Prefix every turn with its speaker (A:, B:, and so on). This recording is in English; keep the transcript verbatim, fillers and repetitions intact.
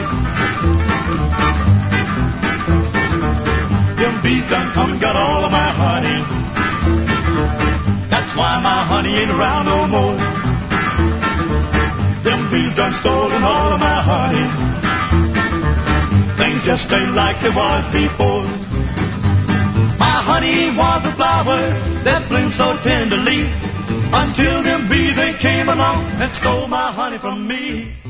A: Them bees done come and got all of my honey. That's why my honey ain't around no more. Them bees done stolen all of my honey. Things just ain't like they was before. My honey was a flower that bloomed so tenderly, until them bees they came along and stole my honey from me.